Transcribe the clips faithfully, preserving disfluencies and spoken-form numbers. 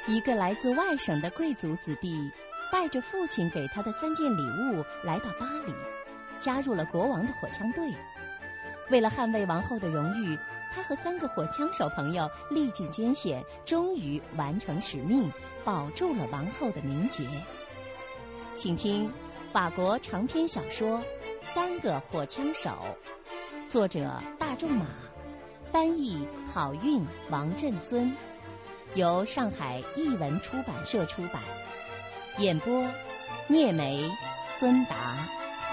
一个来自外省的贵族子弟带着父亲给他的三件礼物来到巴黎，加入了国王的火枪队。为了捍卫王后的荣誉，他和三个火枪手朋友历尽艰险，终于完成使命，保住了王后的名节。请听法国长篇小说《三个火枪手》，作者大仲马，翻译郝韵、王振孙，由上海译文出版社出版，演播聂梅、孙达。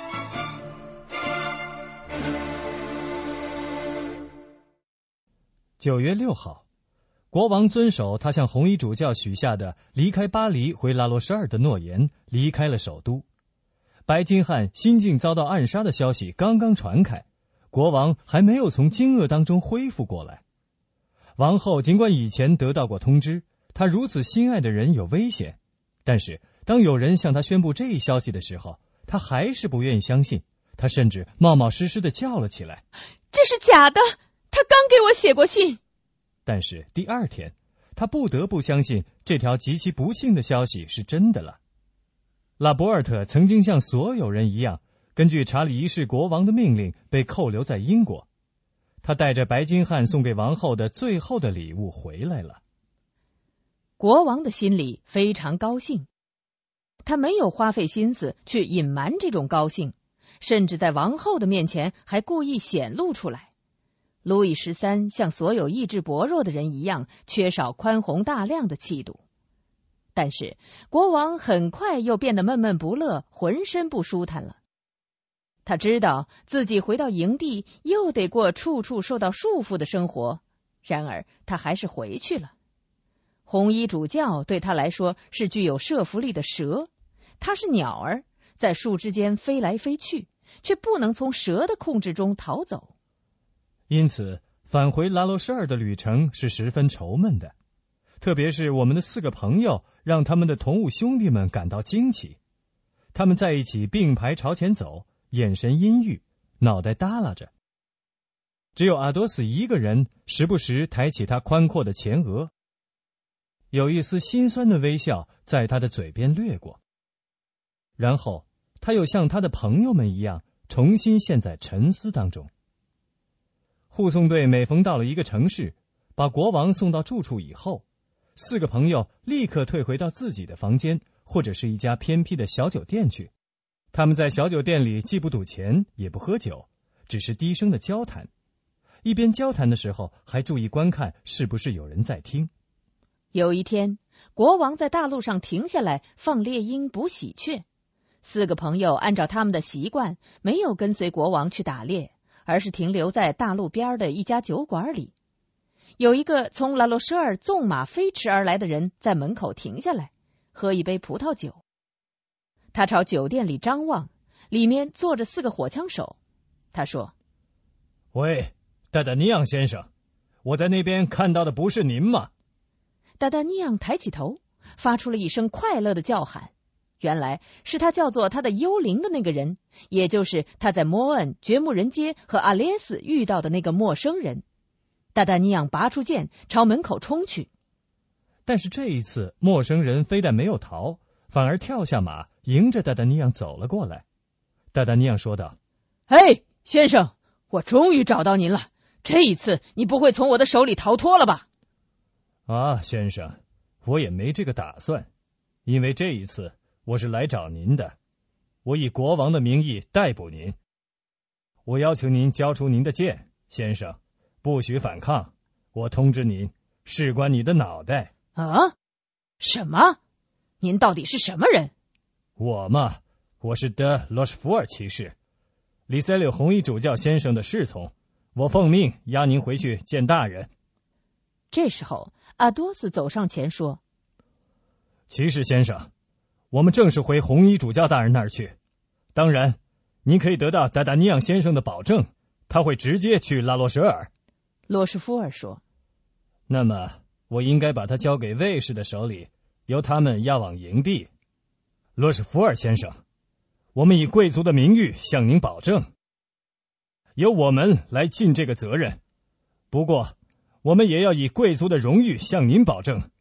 九月六号，国王遵守他向红衣主教许下的离开巴黎回拉罗什尔的诺言，离开了首都。白金汉新近遭到暗杀的消息刚刚传开，国王还没有从惊愕当中恢复过来。王后尽管以前得到过通知，她如此心爱的人有危险，但是当有人向她宣布这一消息的时候，她还是不愿意相信，她甚至冒冒失失地叫了起来： 这是假的，他刚给我写过信。 但是第二天，他不得不相信这条极其不幸的消息是真的了。拉博尔特曾经像所有人一样，根据查理一世国王的命令被扣留在英国。他带着白金汉送给王后的最后的礼物回来了。 国王的心里非常高兴，他没有花费心思去隐瞒这种高兴，甚至在王后的面前还故意显露出来。路易十三像所有意志薄弱的人一样，缺少宽宏大量的气度。但是国王很快又变得闷闷不乐，浑身不舒坦了。他知道自己回到营地又得过处处受到束缚的生活，然而他还是回去了。红衣主教对他来说是具有摄服力的蛇，他是鸟儿，在树枝间飞来飞去，却不能从蛇的控制中逃走。 因此返回拉罗什尔的旅程是十分愁闷的，特别是我们的四个朋友让他们的同屋兄弟们感到惊奇。他们在一起并排朝前走，眼神阴郁，脑袋耷拉着。只有阿多斯一个人时不时抬起他宽阔的前额，有一丝心酸的微笑在他的嘴边掠过，然后他又像他的朋友们一样重新陷在沉思当中。护送队每逢到了一个城市，把国王送到住处以后，四个朋友立刻退回到自己的房间或者是一家偏僻的小酒店去。他们在小酒店里既不赌钱也不喝酒，只是低声的交谈，一边交谈的时候还注意观看是不是有人在听。 有一天，国王在大路上停下来放猎鹰捕喜鹊，四个朋友按照他们的习惯，没有跟随国王去打猎，而是停留在大路边的一家酒馆里。有一个从拉罗什尔纵马飞驰而来的人在门口停下来，喝一杯葡萄酒。他朝酒店里张望，里面坐着四个火枪手。他说： 喂，达达尼昂先生，我在那边看到的不是您吗？ 达达尼昂抬起头，发出了一声快乐的叫喊。原来是他叫做他的幽灵的那个人，也就是他在莫恩、掘墓人街和阿列斯遇到的那个陌生人。达达尼昂拔出剑朝门口冲去， 但是这一次陌生人非但没有逃，反而跳下马迎着达达尼昂走了过来。达达尼昂说道： 嘿，先生，我终于找到您了，这一次你不会从我的手里逃脱了吧？ 啊，先生，我也没这个打算，因为这一次我是来找您的，我以国王的名义逮捕您。我要求您交出您的剑，先生，不许反抗。我通知您，事关你的脑袋。 啊？什么？您到底是什么人？ 我嘛，我是德罗什福尔骑士，里塞柳红衣主教先生的侍从，我奉命押您回去见大人。 这时候，阿多斯走上前说： 骑士先生，我们正是回红衣主教大人那儿去。当然，您可以得到达达尼昂先生的保证，他会直接去拉罗什尔。 罗什福尔说： 那么，我应该把他交给卫士的手里，由他们押往营地。罗什福尔先生，我们以贵族的名誉向您保证，由我们来尽这个责任。不过，我们也要以贵族的荣誉向您保证，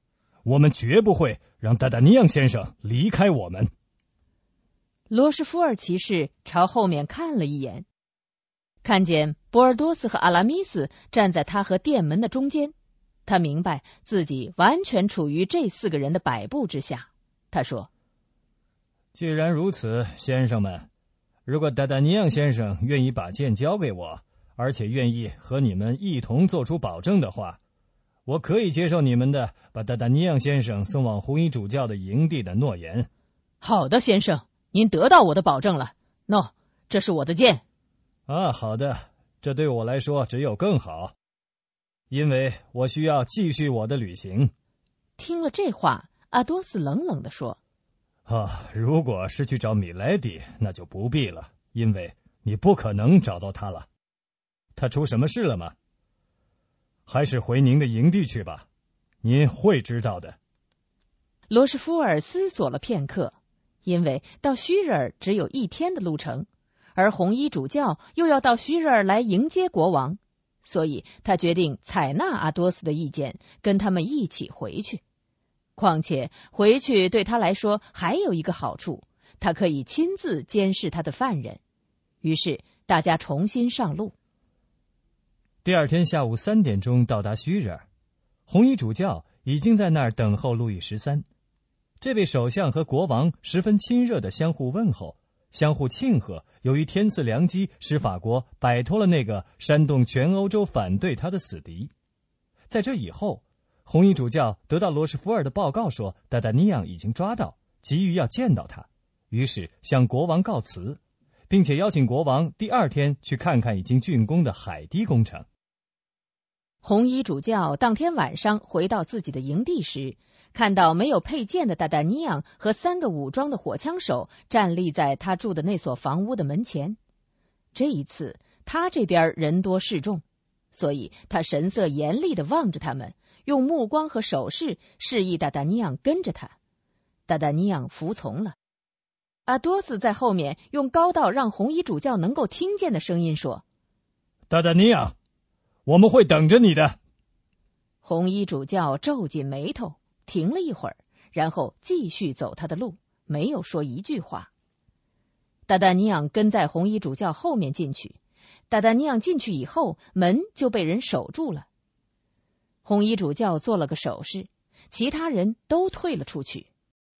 我们绝不会让达达尼昂先生离开我们。 罗什福尔骑士朝后面看了一眼，看见波尔多斯和阿拉米斯站在他和殿门的中间，他明白自己完全处于这四个人的摆布之下。他说： 既然如此，先生们，如果达达尼昂先生愿意把剑交给我，而且愿意和你们一同做出保证的话，我可以接受你们的把达达尼昂先生送往红衣主教的营地的诺言。 好的，先生，您得到我的保证了。喏，这是我的剑。 啊，好的，这对我来说只有更好，因为我需要继续我的旅行。 听了这话，阿多斯冷冷地说： 啊，如果是去找米莱迪，那就不必了，因为你不可能找到他了。他出什么事了吗？还是回您的营地去吧，您会知道的。 罗什福尔思索了片刻，因为到虚日尔只有一天的路程，而红衣主教又要到虚日尔来迎接国王，所以他决定采纳阿多斯的意见，跟他们一起回去。况且回去对他来说还有一个好处，他可以亲自监视他的犯人。于是大家重新上路。 第二天下午三点钟到达虚日尔，红衣主教已经在那儿等候路易十三。这位首相和国王十分亲热的相互问候，相互庆贺，由于天赐良机，使法国摆脱了那个煽动全欧洲反对他的死敌。在这以后，红衣主教得到罗什福尔的报告说，达达尼昂已经抓到，急于要见到他，于是向国王告辞，并且邀请国王第二天去看看已经竣工的海堤工程。 红衣主教当天晚上回到自己的营地时，看到没有佩剑的达达尼昂和三个武装的火枪手站立在他住的那所房屋的门前。这一次他这边人多势众，所以他神色严厉地望着他们，用目光和手势示意达达尼昂跟着他。达达尼昂服从了。阿多斯在后面用高到让红衣主教能够听见的声音说： 达达尼昂，我们会等着你的。 红衣主教皱紧眉头，停了一会儿，然后继续走他的路，没有说一句话。达达尼昂跟在红衣主教后面进去，达达尼昂进去以后，门就被人守住了。红衣主教做了个手势，其他人都退了出去。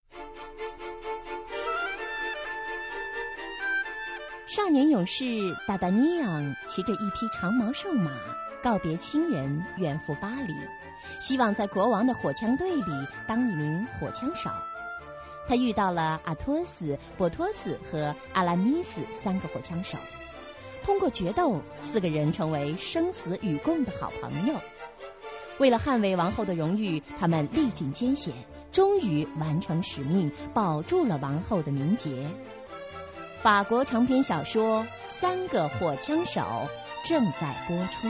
少年勇士达达尼昂骑着一匹长毛瘦马，告别亲人，远赴巴黎，希望在国王的火枪队里当一名火枪手。他遇到了阿托斯、波托斯和阿拉米斯三个火枪手，通过决斗，四个人成为生死与共的好朋友。为了捍卫王后的荣誉，他们历尽艰险，终于完成使命，保住了王后的名节。法国长篇小说《三个火枪手》正在播出。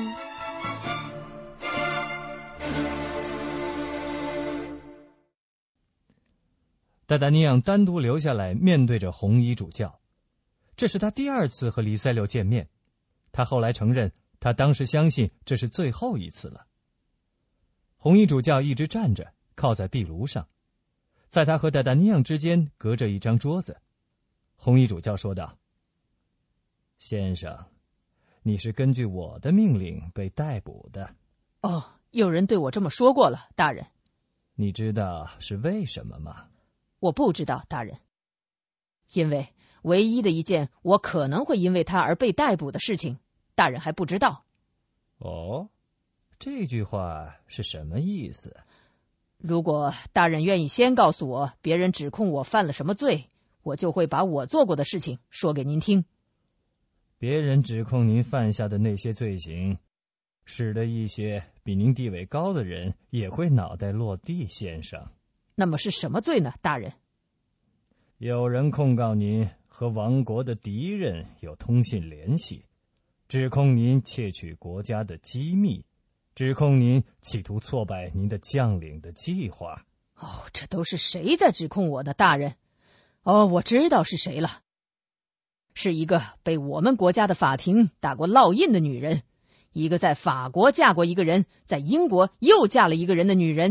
达达尼昂单独留下来面对着红衣主教，这是他第二次和黎塞留见面。他后来承认，他当时相信这是最后一次了。红衣主教一直站着，靠在壁炉上，在他和达达尼昂之间隔着一张桌子。红衣主教说道：先生，你是根据我的命令被逮捕的。 哦，有人对我这么说过了，大人。 你知道是为什么吗？ 我不知道，大人。因为唯一的一件我可能会因为他而被逮捕的事情，大人还不知道。 哦，这句话是什么意思？ 如果大人愿意先告诉我别人指控我犯了什么罪，我就会把我做过的事情说给您听。 别人指控您犯下的那些罪行，使得一些比您地位高的人也会脑袋落地，先生。 那么是什么罪呢，大人？ 有人控告您和亡国的敌人有通信联系，指控您窃取国家的机密，指控您企图挫败您的将领的计划。 哦，这都是谁在指控我的，大人？哦，我知道是谁了，是一个被我们国家的法庭打过烙印的女人，一个在法国嫁过一个人，在英国又嫁了一个人的女人，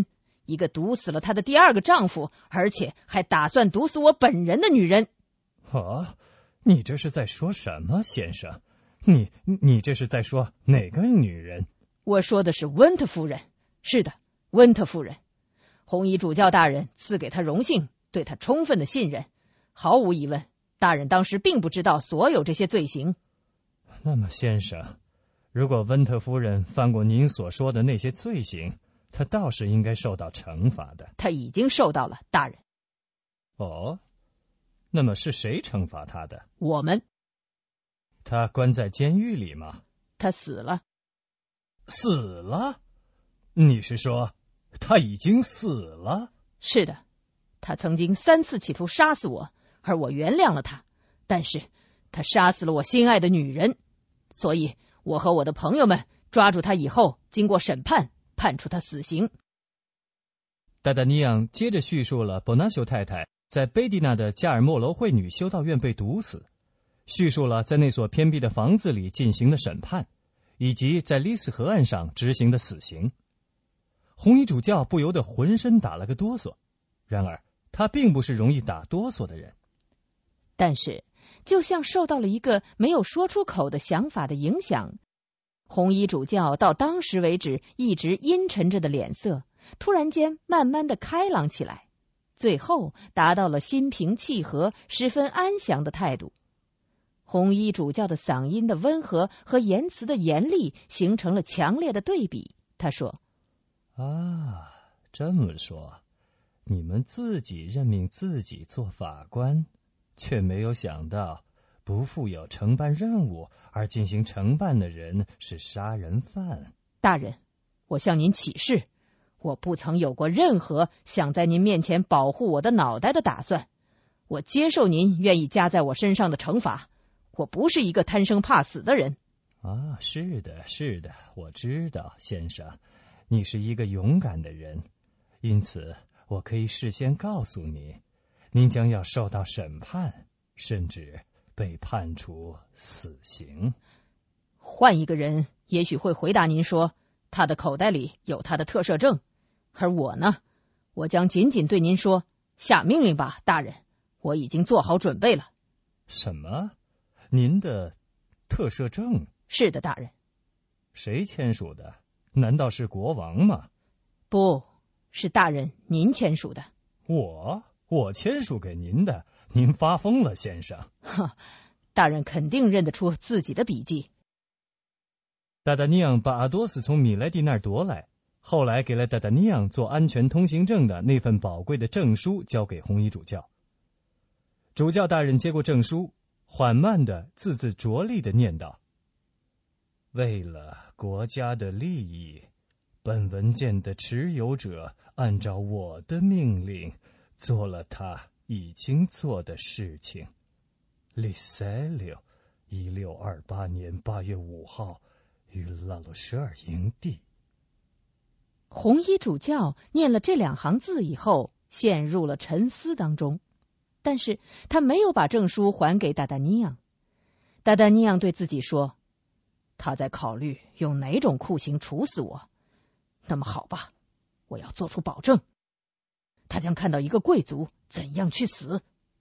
一个毒死了她的第二个丈夫，而且还打算毒死我本人的女人。 啊，你这是在说什么，先生？你你这是在说哪个女人？ 我说的是温特夫人。是的，温特夫人。红衣主教大人赐给她荣幸，对她充分的信任。毫无疑问，大人当时并不知道所有这些罪行。 那么，先生，如果温特夫人犯过您所说的那些罪行，她倒是应该受到惩罚的。 她已经受到了，大人。 哦，那么是谁惩罚她的？ 我们。 她关在监狱里吗？ 她死了。 死了？你是说她已经死了？ 是的，她曾经三次企图杀死我，而我原谅了她，但是她杀死了我心爱的女人，所以我和我的朋友们抓住她以后，经过审判，判处她死刑。 达达尼昂接着叙述了伯纳修太太在贝蒂娜的加尔默罗会女修道院被毒死，叙述了在那所偏僻的房子里进行的审判，以及在利斯河岸上执行的死刑。红衣主教不由得浑身打了个哆嗦，然而他并不是容易打哆嗦的人。 但是就像受到了一个没有说出口的想法的影响，红衣主教到当时为止一直阴沉着的脸色突然间慢慢的开朗起来，最后达到了心平气和、十分安详的态度。红衣主教的嗓音的温和和言辞的严厉形成了强烈的对比。他说： 啊，这么说，你们自己任命自己做法官，却没有想到不负有承办任务而进行承办的人是杀人犯。 大人，我向您起誓，我不曾有过任何想在您面前保护我的脑袋的打算。我接受您愿意加在我身上的惩罚，我不是一个贪生怕死的人。 啊，是的，是的，我知道，先生，你是一个勇敢的人，因此我可以事先告诉你，您将要受到审判，甚至被判处死刑。 换一个人也许会回答您说，他的口袋里有他的特赦证，而我呢，我将仅仅对您说，下命令吧，大人，我已经做好准备了。 什么？您的特赦证？ 是的，大人。 谁签署的？难道是国王吗？ 不是，大人您签署的。 我？我签署给您的？您发疯了，先生。 哈，大人肯定认得出自己的笔迹。 达达尼昂把阿多斯从米莱蒂那儿夺来，后来给了达达尼昂做安全通行证的那份宝贵的证书交给红衣主教。主教大人接过证书，缓慢的、字字着力的念道：为了国家的利益，本文件的持有者按照我的命令做了他已经做的事情。利塞柳，一六二八年八月五号，于拉洛舍尔营地。 红衣主教念了这两行字以后，陷入了沉思当中，但是他没有把证书还给达达尼昂。达达尼昂对自己说，他在考虑用哪种酷刑处死我。那么好吧，我要做出保证，他将看到一个贵族怎样去死。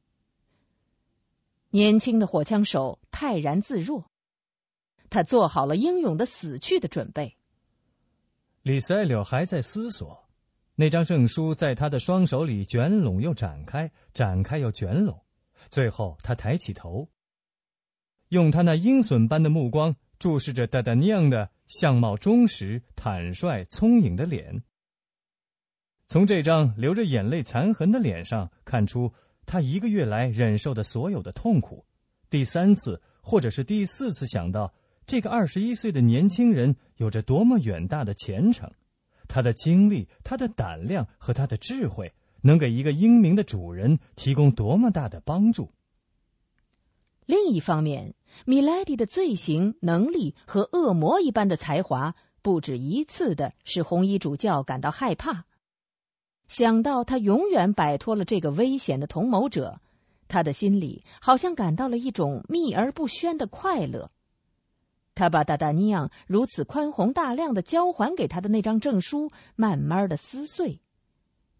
年轻的火枪手泰然自若，他做好了英勇的死去的准备。 李塞柳还在思索，那张证书在他的双手里卷拢又展开，展开又卷拢，最后他抬起头，用他那鹰隼般的目光注视着达达尼昂的相貌忠实、坦率、聪颖的脸。从这张流着眼泪残痕的脸上看出，他一个月来忍受的所有的痛苦，第三次或者是第四次想到这个二十一岁的年轻人有着多么远大的前程，他的经历、他的胆量和他的智慧能给一个英明的主人提供多么大的帮助。 另一方面，米莱迪的罪行、能力和恶魔一般的才华不止一次的使红衣主教感到害怕。想到他永远摆脱了这个危险的同谋者，他的心里好像感到了一种秘而不宣的快乐。他把达达尼昂如此宽宏大量的交还给他的那张证书慢慢的撕碎，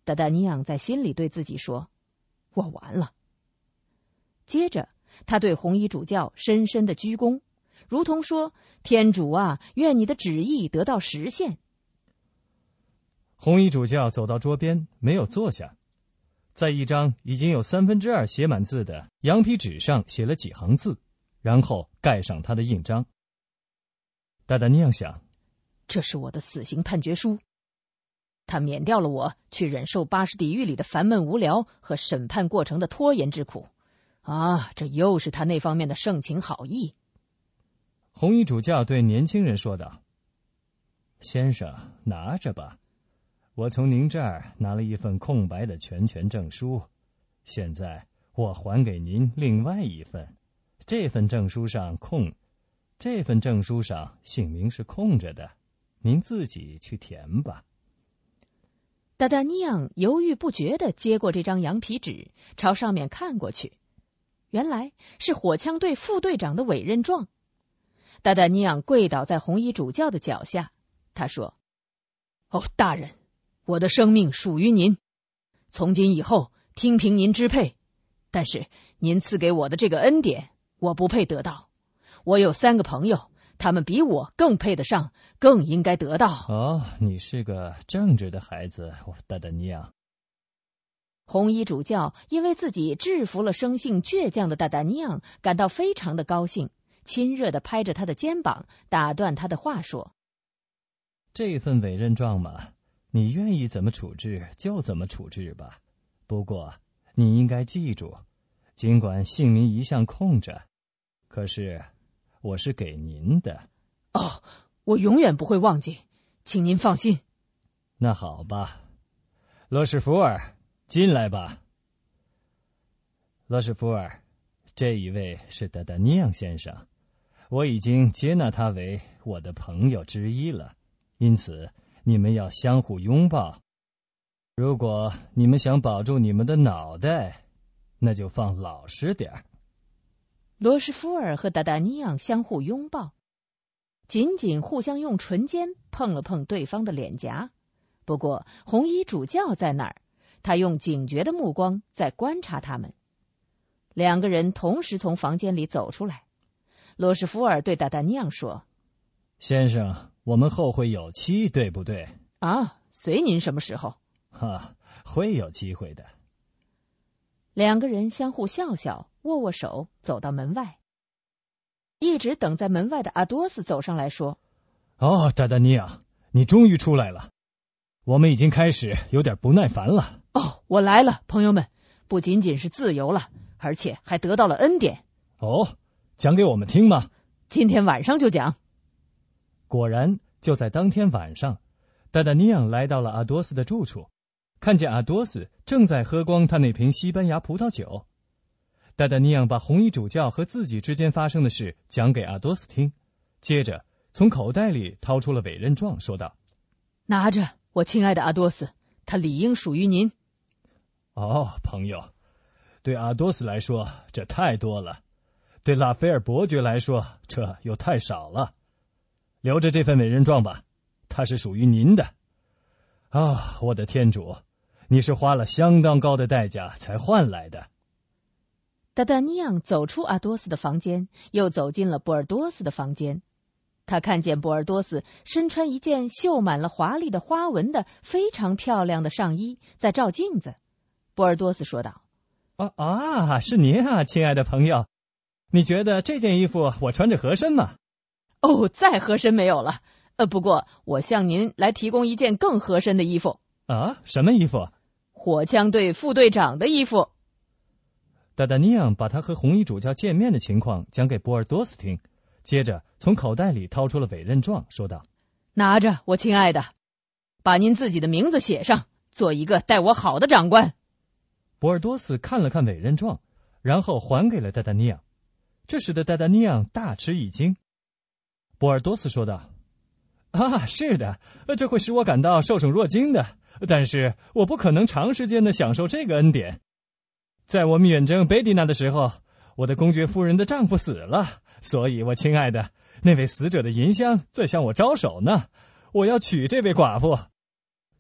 达达尼昂在心里对自己说：“我完了。”接着，他对红衣主教深深的鞠躬，如同说：“天主啊，愿你的旨意得到实现。” 红衣主教走到桌边，没有坐下，在一张已经有三分之二写满字的羊皮纸上写了几行字，然后盖上他的印章。达达尼昂想， 这是我的死刑判决书，他免掉了我去忍受巴士底狱里的烦闷无聊和审判过程的拖延之苦啊！这又是他那方面的盛情好意。 红衣主教对年轻人说道：“先生，拿着吧，我从您这儿拿了一份空白的全权证书，现在我还给您另外一份，这份证书上空，这份证书上姓名是空着的，您自己去填吧。” 达达尼昂犹豫不决地接过这张羊皮纸，朝上面看过去，原来是火枪队副队长的委任状。达达尼昂跪倒在红衣主教的脚下，他说：“哦，大人，我的生命属于您，从今以后听凭您支配，但是您赐给我的这个恩典，我不配得到。我有三个朋友，他们比我更配得上，更应该得到。” 哦，你是个正直的孩子，达达尼昂。 红衣主教因为自己制服了生性倔强的达达尼昂，感到非常的高兴，亲热地拍着他的肩膀，打断他的话说：“ 这份委任状嘛，你愿意怎么处置就怎么处置吧。不过你应该记住，尽管姓名一向空着，可是我是给您的。” 哦，我永远不会忘记，请您放心。 那好吧，罗什福尔，进来吧。罗什福尔，这一位是达达尼昂先生，我已经接纳他为我的朋友之一了，因此你们要相互拥抱。如果你们想保住你们的脑袋，那就放老实点儿。 罗什福尔和达达尼昂相互拥抱，仅仅互相用唇尖碰了碰对方的脸颊。不过红衣主教在那儿，他用警觉的目光在观察他们。两个人同时从房间里走出来。罗什福尔对达达尼昂说：“ 先生，我们后会有期，对不对？” 啊，随您什么时候。 哈，会有机会的。 两个人相互笑笑，握握手，走到门外。一直等在门外的阿多斯走上来说：“ 哦，达达尼昂，你终于出来了，我们已经开始有点不耐烦了。” 哦，我来了，朋友们，不仅仅是自由了，而且还得到了恩典。 哦，讲给我们听吗？ 今天晚上就讲。 果然，就在当天晚上，达达尼昂来到了阿多斯的住处，看见阿多斯正在喝光他那瓶西班牙葡萄酒。达达尼昂把红衣主教和自己之间发生的事讲给阿多斯听，接着从口袋里掏出了委任状，说道：“ 拿着，我亲爱的阿多斯，他理应属于您。” 哦，朋友，对阿多斯来说这太多了，对拉斐尔伯爵来说这又太少了。留着这份委任状吧，它是属于您的。啊，我的天主，你是花了相当高的代价才换来的。 达达尼昂走出阿多斯的房间，又走进了波尔多斯的房间。他看见波尔多斯身穿一件绣满了华丽的花纹的非常漂亮的上衣，在照镜子。波尔多斯说道：“ 啊啊，是您啊，亲爱的朋友，你觉得这件衣服我穿着合身吗？”“ 哦，再合身没有了。呃，不过我向您来提供一件更合身的衣服。”“ 啊，什么衣服？”“ 火枪队副队长的衣服。” 达达尼昂把他和红衣主教见面的情况讲给波尔多斯听，接着从口袋里掏出了委任状，说道：“ 拿着，我亲爱的，把您自己的名字写上，做一个待我好的长官。” 波尔多斯看了看委任状，然后还给了达达尼昂，这使得达达尼昂大吃一惊。波尔多斯说道：“啊，是的，这会使我感到受宠若惊的，但是我不可能长时间的享受这个恩典。在我们远征贝蒂娜的时候，我的公爵夫人的丈夫死了，所以我亲爱的，那位死者的银香在向我招手呢，我要娶这位寡妇。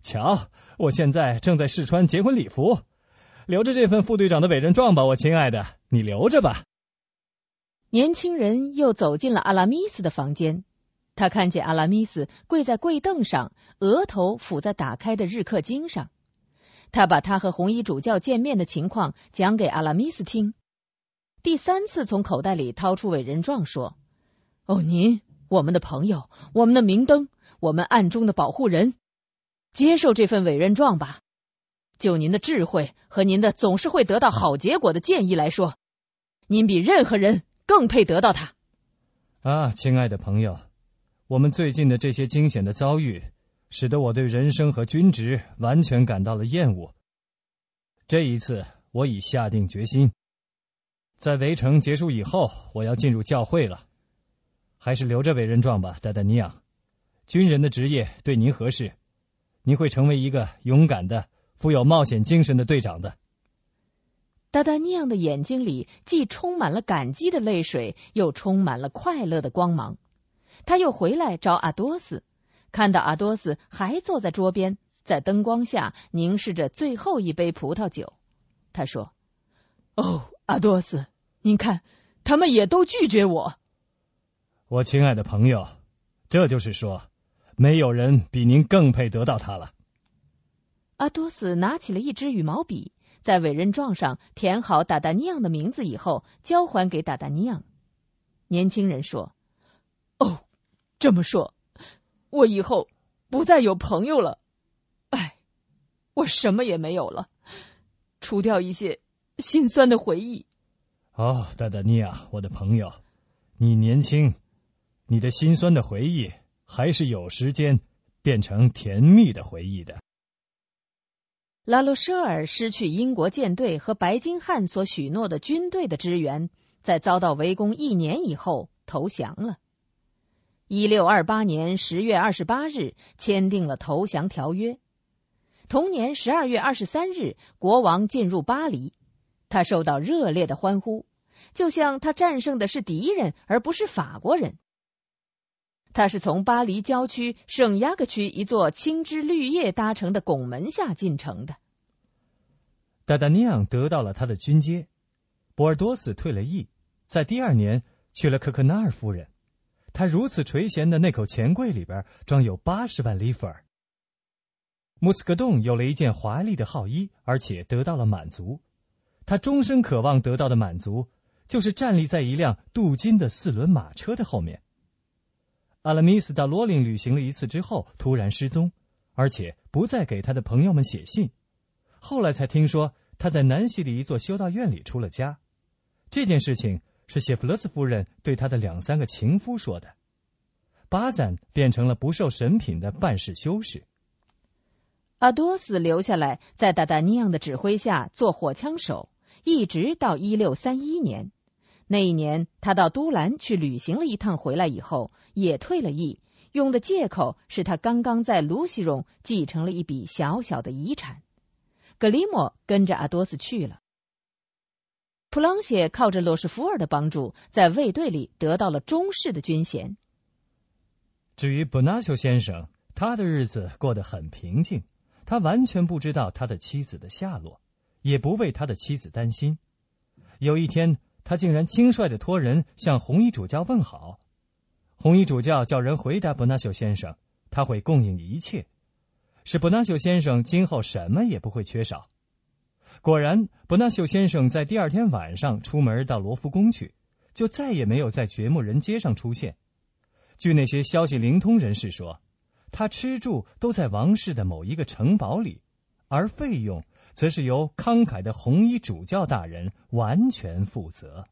瞧，我现在正在试穿结婚礼服，留着这份副队长的委任状吧，我亲爱的，你留着吧。 年轻人又走进了阿拉米斯的房间，他看见阿拉米斯跪在柜凳上，额头抚在打开的日课经上。他把他和红衣主教见面的情况讲给阿拉米斯听，第三次从口袋里掏出委任状说：哦，您，我们的朋友，我们的明灯，我们暗中的保护人，接受这份委任状吧。就您的智慧和您的总是会得到好结果的建议来说，您比任何人更配得到它。 啊，亲爱的朋友，我们最近的这些惊险的遭遇使得我对人生和军职完全感到了厌恶。这一次我已下定决心，在围城结束以后，我要进入教会了。还是留着委任状吧，达达尼昂。军人的职业对您合适，您会成为一个勇敢的、富有冒险精神的队长的。 达达尼昂的眼睛里既充满了感激的泪水，又充满了快乐的光芒。他又回来找阿多斯，看到阿多斯还坐在桌边，在灯光下凝视着最后一杯葡萄酒。他说：哦，阿多斯，您看，他们也都拒绝我。 我亲爱的朋友，这就是说，没有人比您更配得到它了。 阿多斯拿起了一支羽毛笔，在委任状上填好达达尼昂的名字以后，交还给达达尼昂。年轻人说：哦，这么说，我以后不再有朋友了。哎，我什么也没有了，除掉一些心酸的回忆。 哦，达达尼亚，我的朋友，你年轻，你的心酸的回忆还是有时间变成甜蜜的回忆的。 拉洛舍尔失去英国舰队和白金汉所许诺的军队的支援，在遭到围攻一年以后投降了。一六二八年十月二十八日签订了投降条约。同年十二月二十三日，国王进入巴黎，他受到热烈的欢呼，就像他战胜的是敌人而不是法国人。他是从巴黎郊区圣雅各区一座青枝绿叶搭成的拱门下进城的。 达达尼昂得到了他的军阶，博尔多斯退了役，在第二年去了可可纳尔夫人。他如此垂涎的那口钱柜里边装有八十万里弗尔。穆斯格洞有了一件华丽的号衣，而且得到了满足。他终身渴望得到的满足，就是站立在一辆镀金的四轮马车的后面。阿拉米斯到罗林旅行了一次之后突然失踪，而且不再给他的朋友们写信。后来才听说他在南希的一座修道院里出了家。这件事情是谢弗勒斯夫人对他的两三个情夫说的。巴赞变成了不受审品的办事修士。 阿多斯留下来，在达达尼昂的指挥下做火枪手，一直到一六三一年。那一年，他到都兰去旅行了一趟，回来以后也退了役，用的借口是他刚刚在卢西荣继承了一笔小小的遗产。格里莫跟着阿多斯去了。普朗谢靠着洛什福尔的帮助，在卫队里得到了中士的军衔。 至于伯纳修先生，他的日子过得很平静，他完全不知道他的妻子的下落，也不为他的妻子担心。有一天，他竟然轻率地托人向红衣主教问好。红衣主教叫人回答伯纳修先生，他会供应一切，使伯纳修先生今后什么也不会缺少。果然，伯纳修先生在第二天晚上出门到罗浮宫去，就再也没有在掘墓人街上出现。据那些消息灵通人士说，他吃住都在王室的某一个城堡里，而费用则是由慷慨的红衣主教大人完全负责。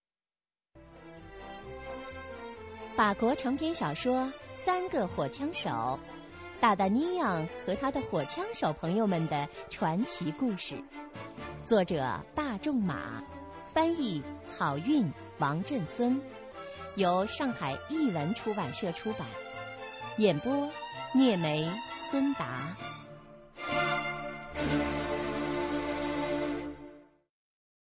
法国长篇小说《三个火枪手》，达达尼昂和他的火枪手朋友们的传奇故事，作者大仲马，翻译郝韵、王振孙，由上海译文出版社出版，演播聂梅、孙达。